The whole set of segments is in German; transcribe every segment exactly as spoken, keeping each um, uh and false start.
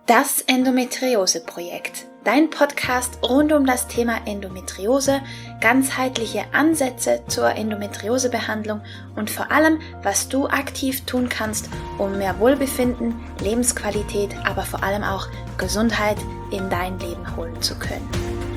Das Endometriose-Projekt, dein Podcast rund um das Thema Endometriose, ganzheitliche Ansätze zur Endometriosebehandlung und vor allem, was du aktiv tun kannst, um mehr Wohlbefinden, Lebensqualität, aber vor allem auch Gesundheit in dein Leben holen zu können.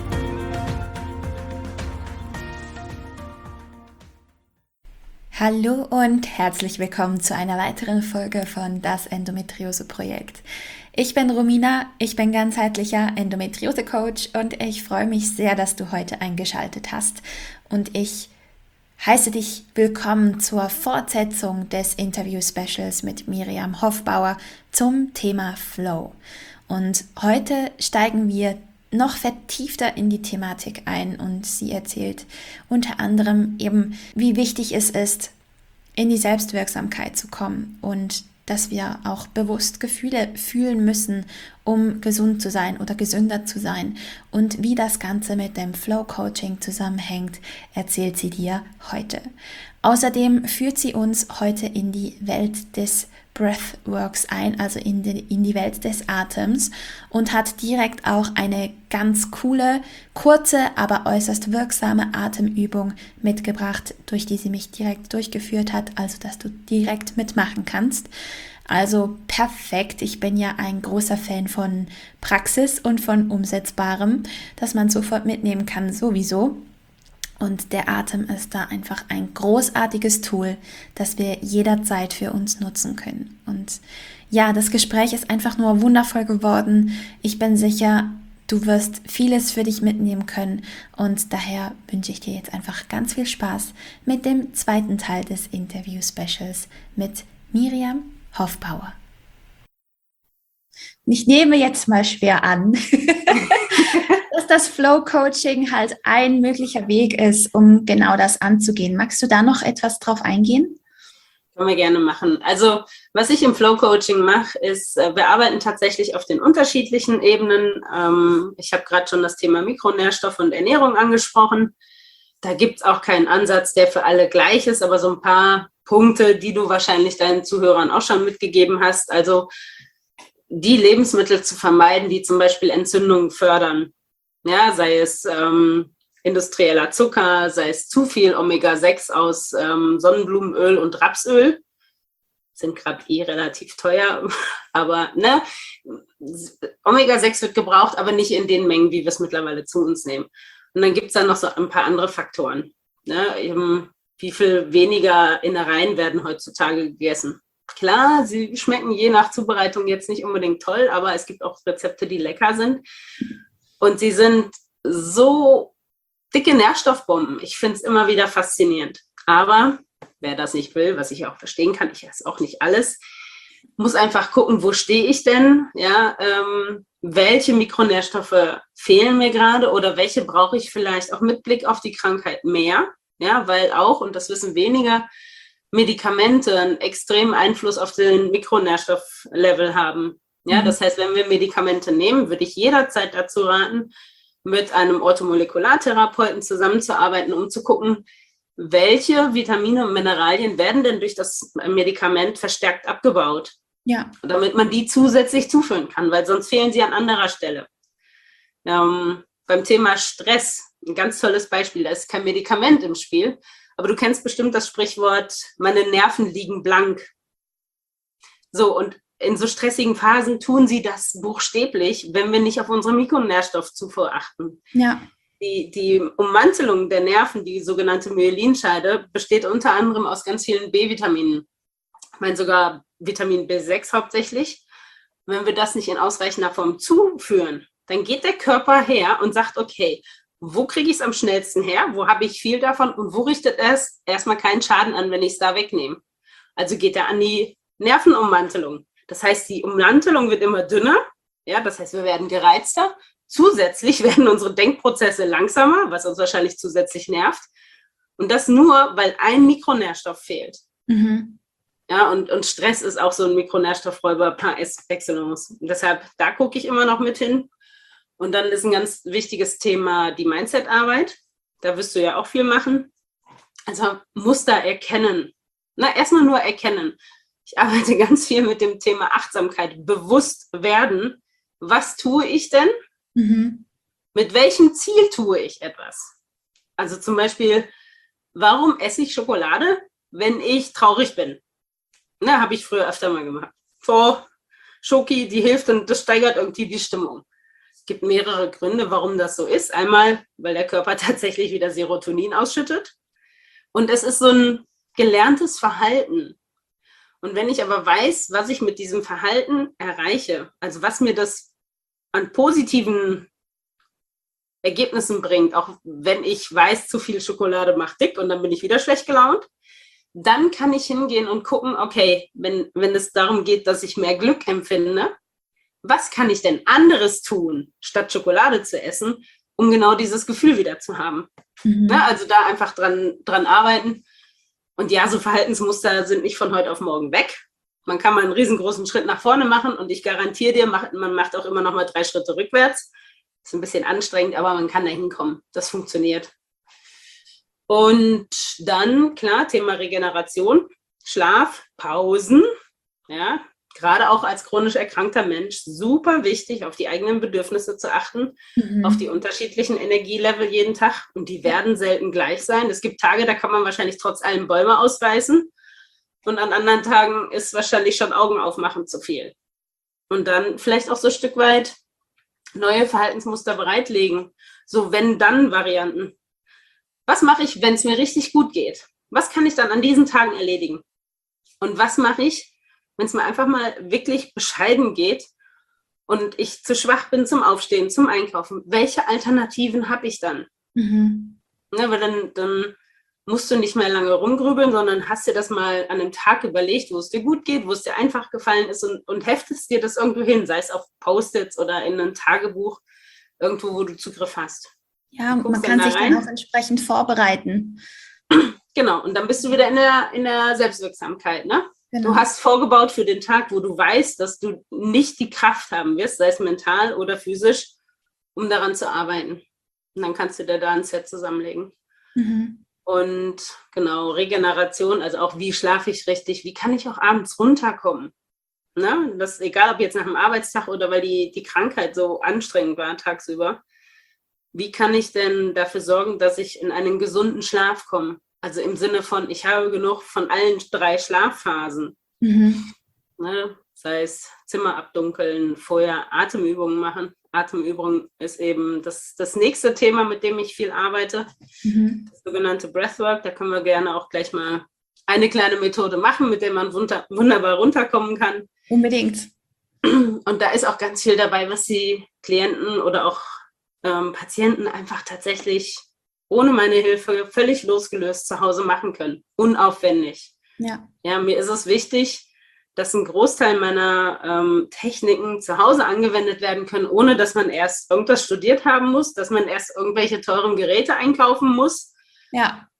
Hallo und herzlich willkommen zu einer weiteren Folge von Das Endometriose-Projekt. Ich bin Romina, ich bin ganzheitlicher Endometriose-Coach und ich freue mich sehr, dass du heute eingeschaltet hast. Und ich heiße dich willkommen zur Fortsetzung des Interview-Specials mit Miriam Hofbauer zum Thema Flow. Und heute steigen wir noch vertiefter in die Thematik ein und sie erzählt unter anderem eben, wie wichtig es ist, in die Selbstwirksamkeit zu kommen und dass wir auch bewusst Gefühle fühlen müssen, um gesund zu sein oder gesünder zu sein. Und wie das Ganze mit dem Flow-Coaching zusammenhängt, erzählt sie dir heute. Außerdem führt sie uns heute in die Welt des Breathworks ein, also in die, in die Welt des Atems und hat direkt auch eine ganz coole, kurze, aber äußerst wirksame Atemübung mitgebracht, durch die sie mich direkt durchgeführt hat, also dass du direkt mitmachen kannst. Also perfekt, ich bin ja ein großer Fan von Praxis und von Umsetzbarem, dass man sofort mitnehmen kann sowieso. Und der Atem ist da einfach ein großartiges Tool, das wir jederzeit für uns nutzen können. Und ja, das Gespräch ist einfach nur wundervoll geworden. Ich bin sicher, du wirst vieles für dich mitnehmen können. Und daher wünsche ich dir jetzt einfach ganz viel Spaß mit dem zweiten Teil des Interview-Specials mit Miriam Hofbauer. Ich nehme jetzt mal schwer an, dass das Flow-Coaching halt ein möglicher Weg ist, um genau das anzugehen. Magst du da noch etwas drauf eingehen? Können wir gerne machen. Also was ich im Flow-Coaching mache, ist, wir arbeiten tatsächlich auf den unterschiedlichen Ebenen. Ich habe gerade schon das Thema Mikronährstoffe und Ernährung angesprochen. Da gibt es auch keinen Ansatz, der für alle gleich ist, aber so ein paar Punkte, die du wahrscheinlich deinen Zuhörern auch schon mitgegeben hast. Also die Lebensmittel zu vermeiden, die zum Beispiel Entzündungen fördern. Ja, sei es ähm, industrieller Zucker, sei es zu viel Omega sechs aus ähm, Sonnenblumenöl und Rapsöl. Sind gerade eh relativ teuer, aber ne, Omega sechs wird gebraucht, aber nicht in den Mengen, wie wir es mittlerweile zu uns nehmen. Und dann gibt es dann noch so ein paar andere Faktoren. Ne? Eben, wie viel weniger Innereien werden heutzutage gegessen? Klar, sie schmecken je nach Zubereitung jetzt nicht unbedingt toll, aber es gibt auch Rezepte, die lecker sind. Und sie sind so dicke Nährstoffbomben. Ich finde es immer wieder faszinierend. Aber wer das nicht will, was ich auch verstehen kann, ich esse auch nicht alles, muss einfach gucken, wo stehe ich denn? Ja, ähm, welche Mikronährstoffe fehlen mir gerade oder welche brauche ich vielleicht auch mit Blick auf die Krankheit mehr? Ja, weil auch, und das wissen weniger, Medikamente einen extremen Einfluss auf den Mikronährstofflevel haben. Ja, das heißt, wenn wir Medikamente nehmen, würde ich jederzeit dazu raten, mit einem Orthomolekulartherapeuten zusammenzuarbeiten, um zu gucken, welche Vitamine und Mineralien werden denn durch das Medikament verstärkt abgebaut. Ja. Damit man die zusätzlich zuführen kann, weil sonst fehlen sie an anderer Stelle. Ähm, beim Thema Stress, ein ganz tolles Beispiel, da ist kein Medikament im Spiel, aber du kennst bestimmt das Sprichwort, meine Nerven liegen blank. So, und in so stressigen Phasen tun sie das buchstäblich, wenn wir nicht auf unsere Mikronährstoffzufuhr achten. Ja. Die, die Ummantelung der Nerven, die sogenannte Myelinscheide, besteht unter anderem aus ganz vielen B-Vitaminen. Ich meine sogar Vitamin B sechs hauptsächlich. Wenn wir das nicht in ausreichender Form zuführen, dann geht der Körper her und sagt, okay, wo kriege ich es am schnellsten her? Wo habe ich viel davon? Und wo richtet es erstmal keinen Schaden an, wenn ich es da wegnehme? Also geht er an die Nervenummantelung. Das heißt, die Ummantelung wird immer dünner. Ja, das heißt, wir werden gereizter. Zusätzlich werden unsere Denkprozesse langsamer, was uns wahrscheinlich zusätzlich nervt. Und das nur, weil ein Mikronährstoff fehlt. Mhm. Ja, und, und Stress ist auch so ein Mikronährstoffräuber par excellence. Und deshalb, da gucke ich immer noch mit hin. Und dann ist ein ganz wichtiges Thema die Mindset-Arbeit. Da wirst du ja auch viel machen. Also Muster erkennen. Na, erstmal nur erkennen. Ich arbeite ganz viel mit dem Thema Achtsamkeit, bewusst werden. was tue ich denn? Mhm. Mit welchem Ziel tue ich etwas? Also zum Beispiel, warum esse ich Schokolade, wenn ich traurig bin? Ne, habe ich früher öfter mal gemacht. So, Schoki, die hilft und das steigert irgendwie die Stimmung. Es gibt mehrere Gründe, warum das so ist. Einmal, weil der Körper tatsächlich wieder Serotonin ausschüttet. Und es ist so ein gelerntes Verhalten. Und wenn ich aber weiß, was ich mit diesem Verhalten erreiche, also was mir das an positiven Ergebnissen bringt, auch wenn ich weiß, zu viel Schokolade macht dick und dann bin ich wieder schlecht gelaunt, dann kann ich hingehen und gucken, okay, wenn, wenn es darum geht, dass ich mehr Glück empfinde, was kann ich denn anderes tun, statt Schokolade zu essen, um genau dieses Gefühl wieder zu haben? Mhm. Ja, also da einfach dran, dran arbeiten. Und ja, so Verhaltensmuster sind nicht von heute auf morgen weg. Man kann mal einen riesengroßen Schritt nach vorne machen und ich garantiere dir, man macht auch immer noch mal drei Schritte rückwärts. Ist ein bisschen anstrengend, aber man kann da hinkommen. Das funktioniert. Und dann, klar, Thema Regeneration, Schlaf, Pausen. Ja, gerade auch als chronisch erkrankter Mensch super wichtig, auf die eigenen Bedürfnisse zu achten, mhm. auf die unterschiedlichen Energielevel jeden Tag. Und die werden selten gleich sein. Es gibt Tage, da kann man wahrscheinlich trotz allem Bäume ausreißen. Und an anderen Tagen ist wahrscheinlich schon Augen aufmachen zu viel. Und dann vielleicht auch so ein Stück weit neue Verhaltensmuster bereitlegen. So Wenn-Dann-Varianten. Was mache ich, wenn es mir richtig gut geht? Was kann ich dann an diesen Tagen erledigen? Und was mache ich, wenn es mir einfach mal wirklich bescheiden geht und ich zu schwach bin zum Aufstehen, zum Einkaufen? Welche Alternativen habe ich dann? Mhm. Ne, weil dann, dann musst du nicht mehr lange rumgrübeln, sondern hast dir das mal an einem Tag überlegt, wo es dir gut geht, wo es dir einfach gefallen ist und, und heftest dir das irgendwo hin, sei es auf Post-its oder in ein Tagebuch, irgendwo, wo du Zugriff hast. Ja, man kann sich dann auch entsprechend vorbereiten. Genau, und dann bist du wieder in der, in der Selbstwirksamkeit, ne? Genau. Du hast vorgebaut für den Tag, wo du weißt, dass du nicht die Kraft haben wirst, sei es mental oder physisch, um daran zu arbeiten. Und dann kannst du dir da ein Set zusammenlegen. Mhm. Und genau, Regeneration, also auch wie schlafe ich richtig, wie kann ich auch abends runterkommen? Ne? Das ist egal, ob jetzt nach dem Arbeitstag oder weil die, die Krankheit so anstrengend war tagsüber. Wie kann ich denn dafür sorgen, dass ich in einen gesunden Schlaf komme? Also im Sinne von, ich habe genug von allen drei Schlafphasen. Mhm. Ne? Sei es Zimmer abdunkeln, vorher Atemübungen machen. Atemübung ist eben das, das nächste Thema, mit dem ich viel arbeite. Mhm. Das sogenannte Breathwork. Da können wir gerne auch gleich mal eine kleine Methode machen, mit der man wunder, wunderbar runterkommen kann. Unbedingt. Und da ist auch ganz viel dabei, was die Klienten oder auch ähm, Patienten einfach tatsächlich ohne meine Hilfe völlig losgelöst zu Hause machen können. Unaufwendig. Ja. Ja, mir ist es wichtig, dass ein Großteil meiner ähm, Techniken zu Hause angewendet werden können, ohne dass man erst irgendwas studiert haben muss, dass man erst irgendwelche teuren Geräte einkaufen muss. Ja.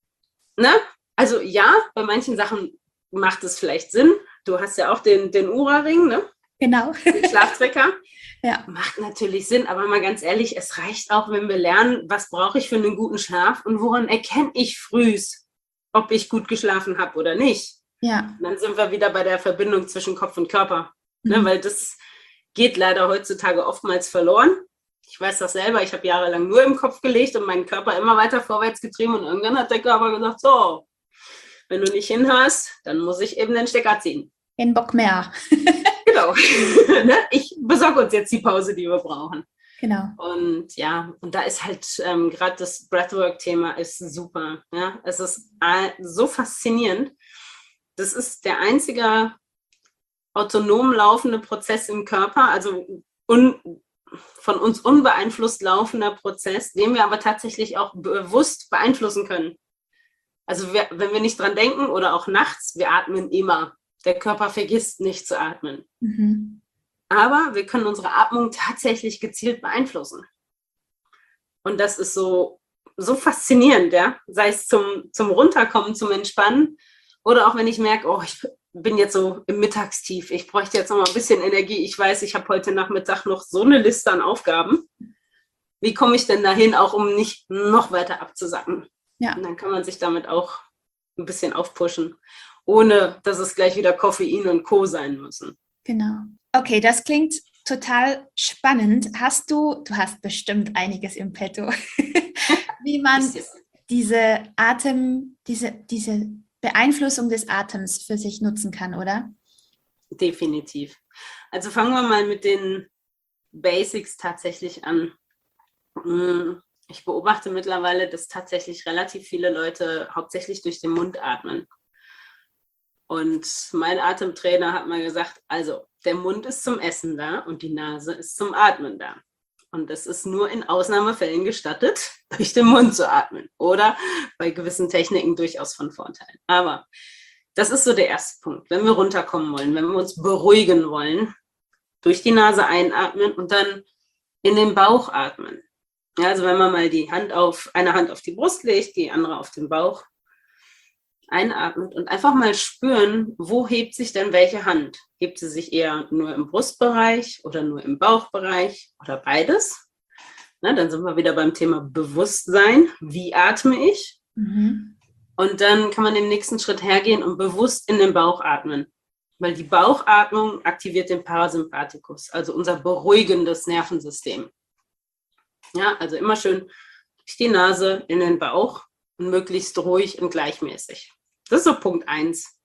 Ne? Also ja, bei manchen Sachen macht es vielleicht Sinn. Du hast ja auch den, den Oura-Ring, ne? Genau. Den Schlaftrecker. Ja. Macht natürlich Sinn, aber mal ganz ehrlich, es reicht auch, wenn wir lernen, was brauche ich für einen guten Schlaf und woran erkenne ich frühs, ob ich gut geschlafen habe oder nicht. Ja. Und dann sind wir wieder bei der Verbindung zwischen Kopf und Körper, mhm. ne, weil das geht leider heutzutage oftmals verloren. Ich weiß das selber, ich habe jahrelang nur im Kopf gelegt und meinen Körper immer weiter vorwärts getrieben und irgendwann hat der Körper gesagt, so, wenn du nicht hinhörst, dann muss ich eben den Stecker ziehen. Kein Bock mehr. Genau. Ne? Ich besorge uns jetzt die Pause, die wir brauchen. Genau. Und ja, und da ist halt ähm, gerade das Breathwork-Thema ist super. Ja? Es ist äh, so faszinierend. Das ist der einzige autonom laufende Prozess im Körper, also un, von uns unbeeinflusst laufender Prozess, den wir aber tatsächlich auch bewusst beeinflussen können. Also wir, wenn wir nicht dran denken oder auch nachts, wir atmen immer. Der Körper vergisst nicht zu atmen. Mhm. Aber wir können unsere Atmung tatsächlich gezielt beeinflussen. Und das ist so, so faszinierend, ja. Sei es zum, zum Runterkommen, zum Entspannen oder auch wenn ich merke, oh, ich bin jetzt so im Mittagstief, ich bräuchte jetzt noch mal ein bisschen Energie. Ich weiß, ich habe heute Nachmittag noch so eine Liste an Aufgaben. Wie komme ich denn dahin, auch um nicht noch weiter abzusacken? Ja. Und dann kann man sich damit auch ein bisschen aufpushen, ohne dass es gleich wieder Koffein und Co. sein müssen. Genau. Okay, das klingt total spannend. Hast du, du hast bestimmt einiges im Petto, wie man diese Atem, diese, diese Beeinflussung des Atems für sich nutzen kann, oder? Definitiv. Also fangen wir mal mit den Basics tatsächlich an. Ich beobachte mittlerweile, dass tatsächlich relativ viele Leute hauptsächlich durch den Mund atmen. Und mein Atemtrainer hat mal gesagt, also der Mund ist zum Essen da und die Nase ist zum Atmen da. Und es ist nur in Ausnahmefällen gestattet, durch den Mund zu atmen oder bei gewissen Techniken durchaus von Vorteil. Aber das ist so der erste Punkt. Wenn wir runterkommen wollen, wenn wir uns beruhigen wollen, durch die Nase einatmen und dann in den Bauch atmen. Ja, also wenn man mal die Hand auf, eine Hand auf die Brust legt, die andere auf den Bauch, einatmet und einfach mal spüren, wo hebt sich denn welche Hand? Hebt sie sich eher nur im Brustbereich oder nur im Bauchbereich oder beides? Na, dann sind wir wieder beim Thema Bewusstsein. Wie atme ich? Mhm. Und dann kann man im nächsten Schritt hergehen und bewusst in den Bauch atmen. Weil die Bauchatmung aktiviert den Parasympathikus, also unser beruhigendes Nervensystem. Ja, also immer schön durch die Nase in den Bauch und möglichst ruhig und gleichmäßig. Das ist so Punkt eins.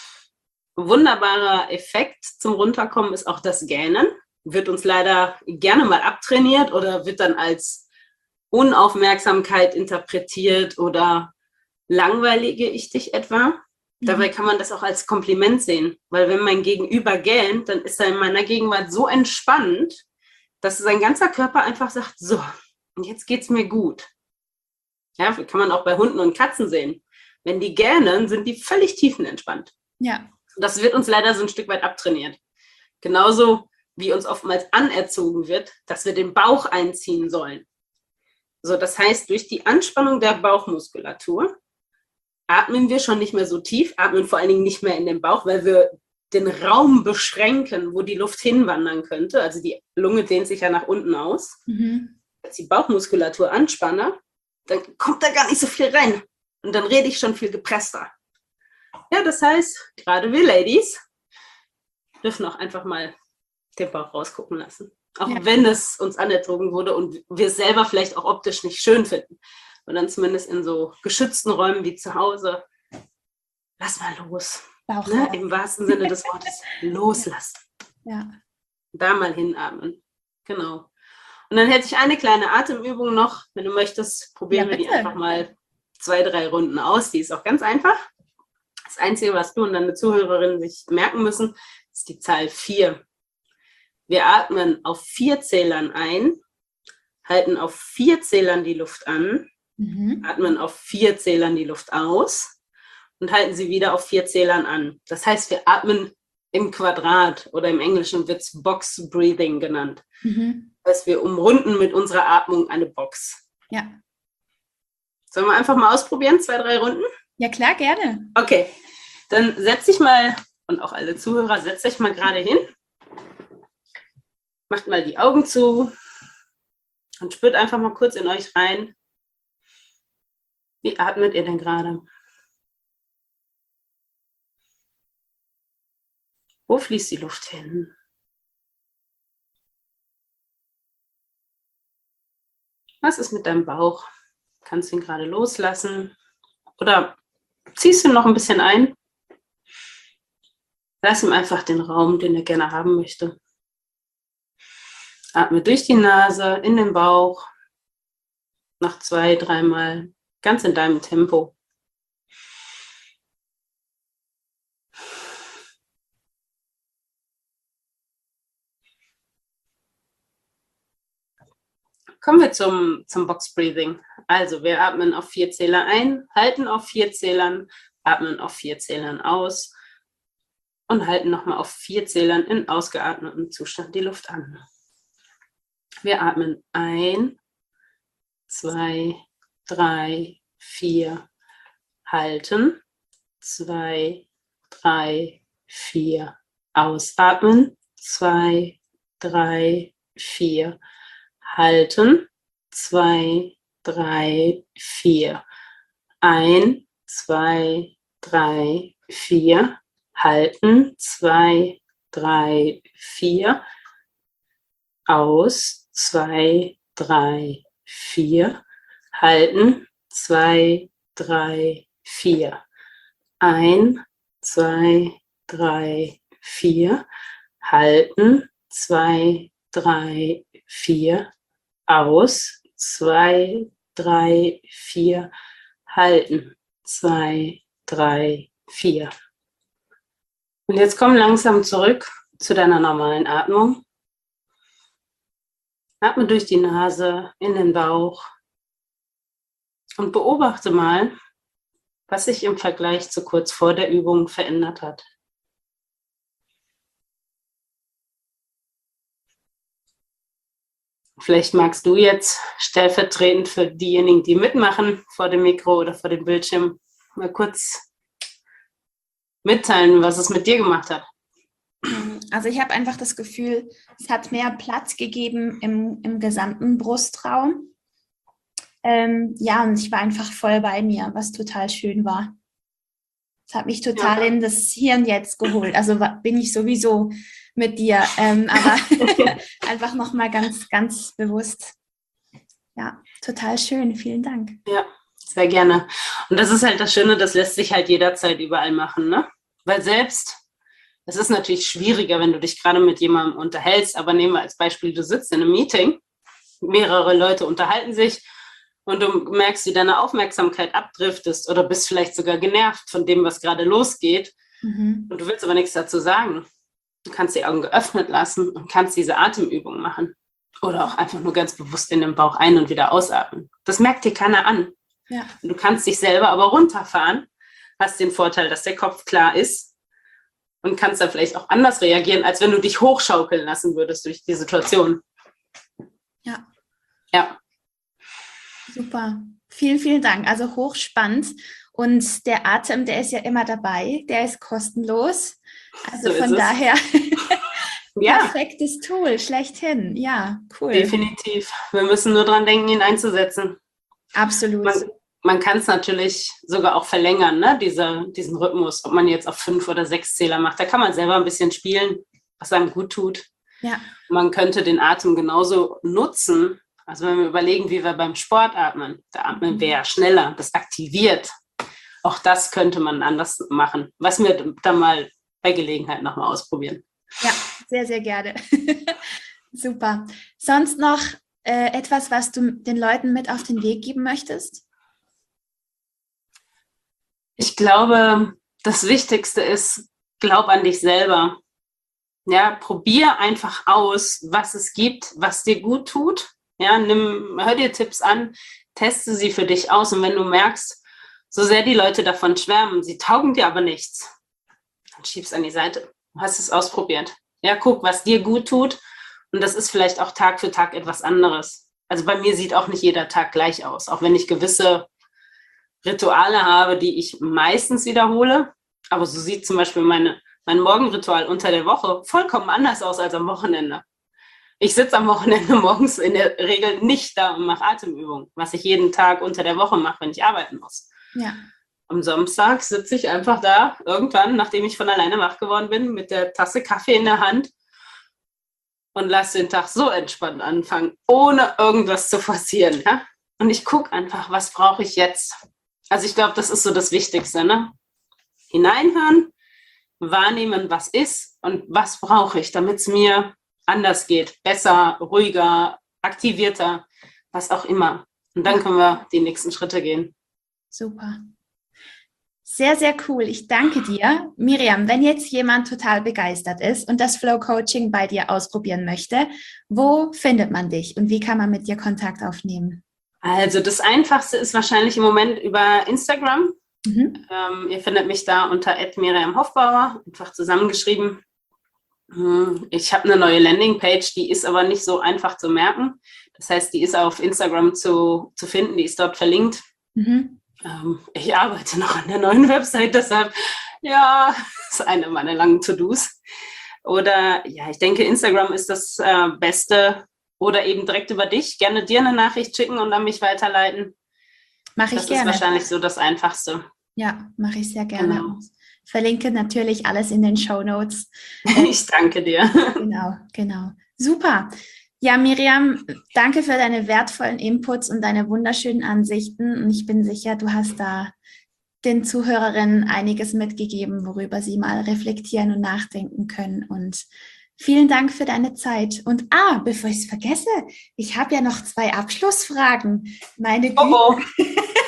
Ein wunderbarer Effekt zum Runterkommen ist auch das Gähnen. Wird uns leider gerne mal abtrainiert oder wird dann als Unaufmerksamkeit interpretiert oder langweilige ich dich etwa. Mhm. Dabei kann man das auch als Kompliment sehen, weil wenn mein Gegenüber gähnt, dann ist er in meiner Gegenwart so entspannt, dass sein ganzer Körper einfach sagt, so, und jetzt geht's mir gut. Ja, kann man auch bei Hunden und Katzen sehen. Wenn die gähnen, sind die völlig tiefenentspannt. Ja. Das wird uns leider so ein Stück weit abtrainiert. Genauso wie uns oftmals anerzogen wird, dass wir den Bauch einziehen sollen. So, das heißt, durch die Anspannung der Bauchmuskulatur atmen wir schon nicht mehr so tief, atmen vor allen Dingen nicht mehr in den Bauch, weil wir den Raum beschränken, wo die Luft hinwandern könnte. Also die Lunge dehnt sich ja nach unten aus. Mhm. Als die Bauchmuskulatur anspanne, dann kommt da gar nicht so viel rein. Und dann rede ich schon viel gepresster. Ja, das heißt, gerade wir Ladies dürfen auch einfach mal den Bauch rausgucken lassen. Auch ja. Wenn es uns anerzogen wurde und wir es selber vielleicht auch optisch nicht schön finden. Und dann zumindest in so geschützten Räumen wie zu Hause. Lass mal los. Ne? Im wahrsten Sinne des Wortes loslassen. Ja. Da mal hinatmen. Genau. Und dann hätte ich eine kleine Atemübung noch. Wenn du möchtest, probieren ja, wir die einfach mal zwei, drei Runden aus. Die ist auch ganz einfach. Das Einzige, was du und deine Zuhörerinnen sich merken müssen, ist die Zahl vier. Wir atmen auf vier Zählern ein, halten auf vier Zählern die Luft an, mhm. atmen auf vier Zählern die Luft aus und halten sie wieder auf vier Zählern an. Das heißt, wir atmen im Quadrat oder im Englischen wird es Box Breathing genannt. Mhm. Das heißt, wir umrunden mit unserer Atmung eine Box. Ja. Sollen wir einfach mal ausprobieren, zwei, drei Runden? Ja, klar, gerne. Okay, dann setz dich mal, und auch alle Zuhörer, setzt euch mal gerade hin. Macht mal die Augen zu und spürt einfach mal kurz in euch rein. Wie atmet ihr denn gerade? Wo fließt die Luft hin? Was ist mit deinem Bauch? Kannst du ihn gerade loslassen? Oder ziehst du ihn noch ein bisschen ein? Lass ihm einfach den Raum, den er gerne haben möchte. Atme durch die Nase, in den Bauch. Noch zwei, dreimal, ganz in deinem Tempo. Kommen wir zum, zum Box Breathing. Also wir atmen auf vier Zähler ein, halten auf vier Zählern, atmen auf vier Zählern aus und halten nochmal auf vier Zählern in ausgeatmetem Zustand die Luft an. Wir atmen ein, zwei, drei, vier, halten, zwei, drei, vier, ausatmen, zwei, drei, vier, halten, zwei, drei, vier, ein, zwei, drei, vier, halten, zwei, drei, vier, aus, zwei, drei, vier, halten, zwei, drei, vier, ein, zwei, drei, vier, halten, zwei, drei, vier, aus, zwei, drei, vier, halten, zwei, drei, vier. Und jetzt komm langsam zurück zu deiner normalen Atmung. Atme durch die Nase in den Bauch und beobachte mal, was sich im Vergleich zu kurz vor der Übung verändert hat. Vielleicht magst du jetzt stellvertretend für diejenigen, die mitmachen vor dem Mikro oder vor dem Bildschirm, mal kurz mitteilen, was es mit dir gemacht hat. Also ich habe einfach das Gefühl, es hat mehr Platz gegeben im, im gesamten Brustraum. Ähm, ja, und ich war einfach voll bei mir, was total schön war. Es hat mich total ja. in das Hier und Jetzt geholt. Also bin ich sowieso mit dir, ähm, aber einfach nochmal ganz, ganz bewusst. Ja, total schön. Vielen Dank. Ja, sehr gerne. Und das ist halt das Schöne, das lässt sich halt jederzeit überall machen, ne? Weil selbst, es ist natürlich schwieriger, wenn du dich gerade mit jemandem unterhältst, aber nehmen wir als Beispiel, du sitzt in einem Meeting, mehrere Leute unterhalten sich und du merkst, wie deine Aufmerksamkeit abdriftest oder bist vielleicht sogar genervt von dem, was gerade losgeht. Mhm. Und du willst aber nichts dazu sagen. Du kannst die Augen geöffnet lassen und kannst diese Atemübung machen. Oder auch einfach nur ganz bewusst in den Bauch ein- und wieder ausatmen. Das merkt dir keiner an. Ja. Du kannst dich selber aber runterfahren, hast den Vorteil, dass der Kopf klar ist und kannst dann vielleicht auch anders reagieren, als wenn du dich hochschaukeln lassen würdest durch die Situation. Ja. Ja. Super. Vielen, vielen Dank. Also hochspannend. Und der Atem, der ist ja immer dabei. Der ist kostenlos. Also so von daher ja. Perfektes Tool, schlechthin. Ja, cool. Definitiv. Wir müssen nur dran denken, ihn einzusetzen. Absolut. Man, man kann es natürlich sogar auch verlängern, ne? Diese, diesen Rhythmus, ob man jetzt auf fünf oder sechs Zähler macht. Da kann man selber ein bisschen spielen, was einem gut tut. Ja. Man könnte den Atem genauso nutzen. Also wenn wir überlegen, wie wir beim Sport atmen, da atmen wir ja schneller, das aktiviert. Auch das könnte man anders machen, was wir dann mal bei Gelegenheit nochmal ausprobieren. Ja, sehr, sehr gerne. Super. Sonst noch äh, etwas, was du den Leuten mit auf den Weg geben möchtest? Ich glaube, das Wichtigste ist, glaub an dich selber. Ja, probier einfach aus, was es gibt, was dir gut tut. Ja, nimm, hör dir Tipps an, teste sie für dich aus. Und wenn du merkst, so sehr die Leute davon schwärmen, sie taugen dir aber nichts, dann schieb's an die Seite. Du hast es ausprobiert. Ja, guck, was dir gut tut. Und das ist vielleicht auch Tag für Tag etwas anderes. Also bei mir sieht auch nicht jeder Tag gleich aus. Auch wenn ich gewisse Rituale habe, die ich meistens wiederhole. Aber so sieht zum Beispiel meine, mein Morgenritual unter der Woche vollkommen anders aus als am Wochenende. Ich sitze am Wochenende morgens in der Regel nicht da und mache Atemübungen, was ich jeden Tag unter der Woche mache, wenn ich arbeiten muss. Ja. Am Samstag sitze ich einfach da, irgendwann, nachdem ich von alleine wach geworden bin, mit der Tasse Kaffee in der Hand und lasse den Tag so entspannt anfangen, ohne irgendwas zu forcieren. Ja? Und ich gucke einfach, was brauche ich jetzt? Also ich glaube, das ist so das Wichtigste. Ne? Hineinhören, wahrnehmen, was ist und was brauche ich, damit es mir anders geht, besser, ruhiger, aktivierter, was auch immer. Und dann können wir die nächsten Schritte gehen. Super. Sehr, sehr cool. Ich danke dir. Miriam, wenn jetzt jemand total begeistert ist und das Flow Coaching bei dir ausprobieren möchte, wo findet man dich und wie kann man mit dir Kontakt aufnehmen? Also das Einfachste ist wahrscheinlich im Moment über Instagram. Mhm. Ähm, ihr findet mich da unter at Miriam Hofbauer, einfach zusammengeschrieben. Ich habe eine neue Landingpage, die ist aber nicht so einfach zu merken. Das heißt, die ist auf Instagram zu, zu finden, die ist dort verlinkt. Mhm. Ähm, ich arbeite noch an der neuen Website, deshalb, ja, das ist eine meiner langen To-Dos. Oder, ja, ich denke, Instagram ist das äh, Beste. Oder eben direkt über dich, gerne dir eine Nachricht schicken und an mich weiterleiten. Mache ich das gerne. Das ist wahrscheinlich so das Einfachste. Ja, mache ich sehr gerne. Genau. Ich verlinke natürlich alles in den Shownotes. Ich danke dir. Genau, genau. Super. Ja, Miriam, danke für deine wertvollen Inputs und deine wunderschönen Ansichten. Und ich bin sicher, du hast da den Zuhörerinnen einiges mitgegeben, worüber sie mal reflektieren und nachdenken können. Und vielen Dank für deine Zeit. Und ah, bevor ich es vergesse, ich habe ja noch zwei Abschlussfragen. Meine Güte. Oh, oh.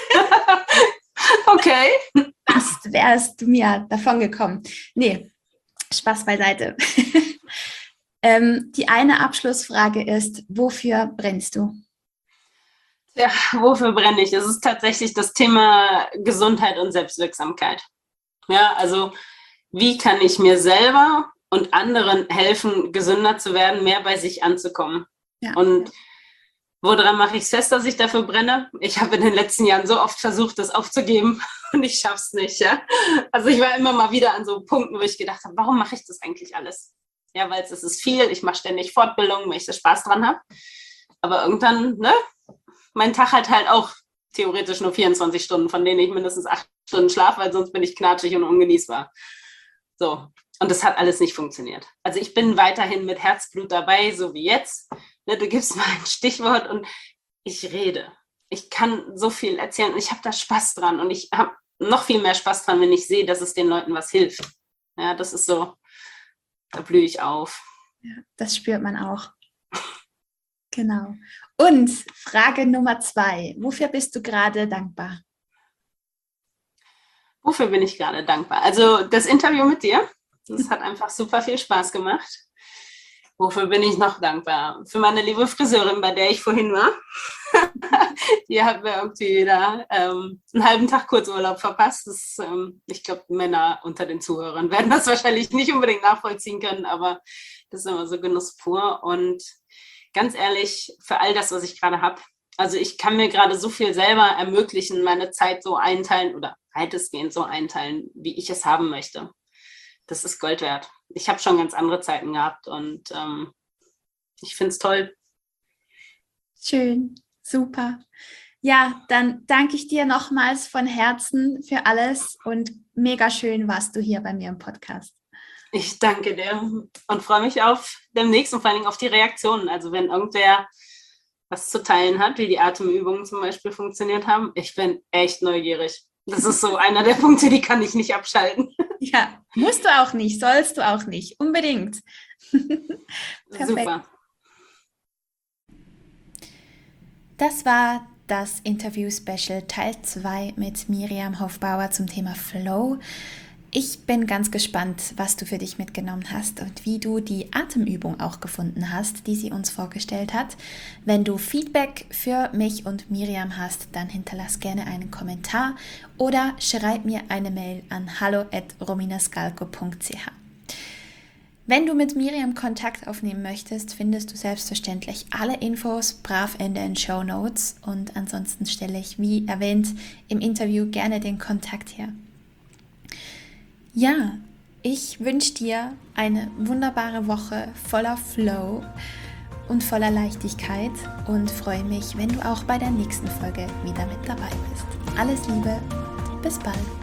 Okay. Fast wärst du mir davon gekommen. Nee, Spaß beiseite. ähm, die eine Abschlussfrage ist, wofür brennst du? Ja, wofür brenne ich? Es ist tatsächlich das Thema Gesundheit und Selbstwirksamkeit. Ja, also wie kann ich mir selber und anderen helfen, gesünder zu werden, mehr bei sich anzukommen? Ja. Und woran mache ich es fest, dass ich dafür brenne? Ich habe in den letzten Jahren so oft versucht, das aufzugeben und ich schaffe es nicht. Ja? Also ich war immer mal wieder an so Punkten, wo ich gedacht habe, warum mache ich das eigentlich alles? Ja, weil es ist viel, ich mache ständig Fortbildungen, weil ich da Spaß dran habe. Aber irgendwann, ne, mein Tag hat halt auch theoretisch nur vierundzwanzig Stunden, von denen ich mindestens acht Stunden schlafe, weil sonst bin ich knatschig und ungenießbar. So, und das hat alles nicht funktioniert. Also ich bin weiterhin mit Herzblut dabei, so wie jetzt. Ne, du gibst mal ein Stichwort und ich rede. Ich kann so viel erzählen und ich habe da Spaß dran. Und ich habe noch viel mehr Spaß dran, wenn ich sehe, dass es den Leuten was hilft. Ja, das ist so, da blühe ich auf. Ja, das spürt man auch. Genau. Und Frage Nummer zwei. Wofür bist du gerade dankbar? Wofür bin ich gerade dankbar? Also das Interview mit dir, das hat einfach super viel Spaß gemacht. Wofür bin ich noch dankbar? Für meine liebe Friseurin, bei der ich vorhin war. Die hat mir irgendwie da ähm, einen halben Tag Kurzurlaub verpasst. Das, ähm, ich glaube, Männer unter den Zuhörern werden das wahrscheinlich nicht unbedingt nachvollziehen können, aber das ist immer so Genuss pur. Und ganz ehrlich, für all das, was ich gerade habe, also ich kann mir gerade so viel selber ermöglichen, meine Zeit so einteilen oder weitestgehend so einteilen, wie ich es haben möchte. Das ist Gold wert. Ich habe schon ganz andere Zeiten gehabt und ähm, ich finde es toll. Schön, super. Ja, dann danke ich dir nochmals von Herzen für alles und mega schön warst du hier bei mir im Podcast. Ich danke dir und freue mich auf demnächst und vor allen Dingen auf die Reaktionen. Also wenn irgendwer was zu teilen hat, wie die Atemübungen zum Beispiel funktioniert haben, ich bin echt neugierig. Das ist so einer der Punkte, die kann ich nicht abschalten. Ja, musst du auch nicht, sollst du auch nicht, unbedingt. Super. Das war das Interview-Special Teil zwei mit Miriam Hofbauer zum Thema Flow. Ich bin ganz gespannt, was du für dich mitgenommen hast und wie du die Atemübung auch gefunden hast, die sie uns vorgestellt hat. Wenn du Feedback für mich und Miriam hast, dann hinterlass gerne einen Kommentar oder schreib mir eine Mail an hallo at rominascalco punkt c h. Wenn du mit Miriam Kontakt aufnehmen möchtest, findest du selbstverständlich alle Infos brav in den Shownotes und ansonsten stelle ich, wie erwähnt, im Interview gerne den Kontakt her. Ja, ich wünsche dir eine wunderbare Woche voller Flow und voller Leichtigkeit und freue mich, wenn du auch bei der nächsten Folge wieder mit dabei bist. Alles Liebe, bis bald.